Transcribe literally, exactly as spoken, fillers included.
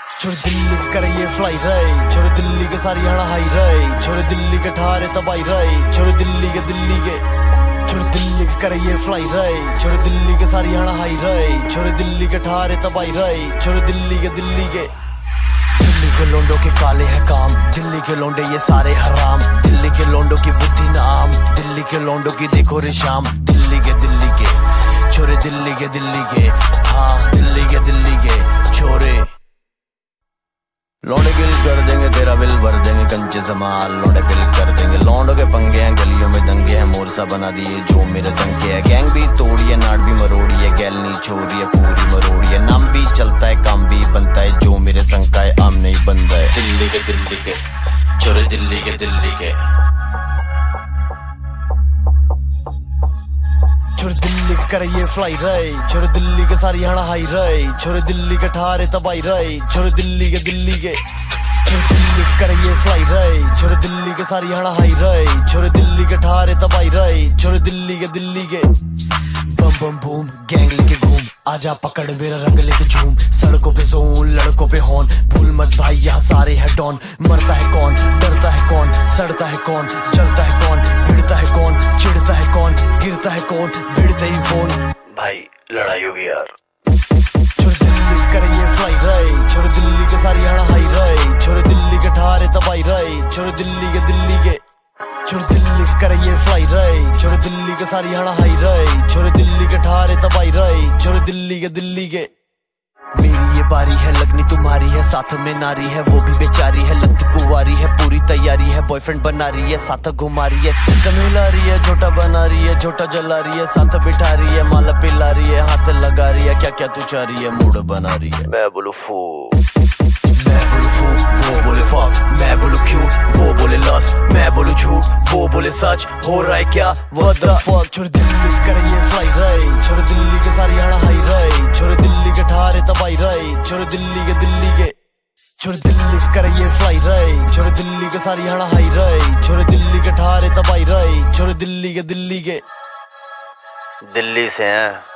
छोरे दिल्ली के करे ये फ्लाई रहे, छोरे दिल्ली के सारी हना हाई रहे, छोरे दिल्ली के ठारे तबाई रहे, छोरे दिल्ली के दिल्ली के छोरे दिल्ली के करे ये फ्लाई रहे, छोरे दिल्ली के सारी हना हाई रहे, छोरे दिल्ली के ठारे तबाई रहे, छोरे दिल्ली के दिल्ली के दिल्ली के लोंडों के काले हैं काम, दिल्ली के लोंडे ये सारे हराम, दिल्ली के लोंडों की बुद्धि नाम, दिल्ली के लोंडों की देखो रे शाम, दिल्ली के दिल्ली के छोरे दिल्ली के दिल्ली के हाँ दिल्ली के दिल्ली के छोरे लौंडे गिल कर देंगे तेरा बिल भर देंगे कंचे समाल, लौंडे दिल कर देंगे लौंडों के पंगे हैं गलियों में दंगे हैं, मोरसा बना दिए जो मेरे संग के है, गैंग भी तोड़ी है नाट भी मरोड़ी है, गैल नहीं छोड़ी है पूरी मरोड़ी है, नाम भी चलता है काम भी बनता है, जो मेरे संग का है आम नहीं बनता है। दिल्ली के दिल्ली के छोरे दिल्ली के दिल्ली के छोरे दिल्ली के करे ये फ्लाई रहे, छोरे दिल्ली के सारी हना हाई रहे, छोरे दिल्ली के ठारे तबाई रहे, छोरे दिल्ली के दिल्ली के छोरे दिल्ली के करे ये फ्लाई रहे, छोरे दिल्ली के सारी हना हाई रहे, छोरे दिल्ली के ठारे तबाई रहे, छोरे दिल्ली के दिल्ली के बम बम बूम गैंग लेके घूम आजा पकड़ मेरा रंग लेके झूम, सड़कों पे जोन लड़कों पे हॉर्न, भूल मत भाई यहाँ सारे है डॉन, मरता है कौन डरता है कौन, सड़ता है कौन जलता है कौन, भिड़ता है कौन चिढ़ता है कौन, गिरता है कौन भिड़ते ही फोन, भाई लड़ाई होगी यार। छोरे दिल्ली के करे ये फ्लाई रहे, छोरे दिल्ली के सारी हना हाई रहे, छोरे दिल्ली के ठारे तबाई रहे, छोरे दिल्ली के दिल्ली के छोरे दिल्ली के करे ये फ्लाई रहे, छोरे दिल्ली के सारी हना हाई रहे, छोरे दिल्ली के ठारे तबाई रहे, छोरे दिल्ली के दिल्ली के मेरी ये बारी है लगनी तुम्हारी है, साथ में नारी है वो भी बेचारी है, लगती कुंवारी है पूरी तैयारी है, बॉयफ्रेंड बना रही है साथ घुमा रही है, सिस्टम हिला रही है झोटा बना रही है, झोटा जला रही है साथ बिठा रही है, माला पिला रही है हाथ लगा रही है, क्या क्या तू चाह रही है मूड बना रही है। मैं बोलू फू मैं बोलू फू वो बोले फक, मैं बोलू क्यूट वो बोले लस्ट, मैं बोलू झूठ वो बोले सच, हो रहा है क्या व्हाट द फक। छोरे दिल्ली के करे ये फ्लाई रहे, छोरे दिल्ली के सारी हना हाई रहे, छोरे दिल्ली के ठारे तबाई रहे, छोरे दिल्ली के दिल्ली के छोरे दिल्ली के करे ये फ्लाई रहे, छोरे दिल्ली के सारी हना हाई रहे, छोरे दिल्ली के ठारे तबाई रहे, छोरे दिल्ली के दिल्ली के दिल्ली से हैं।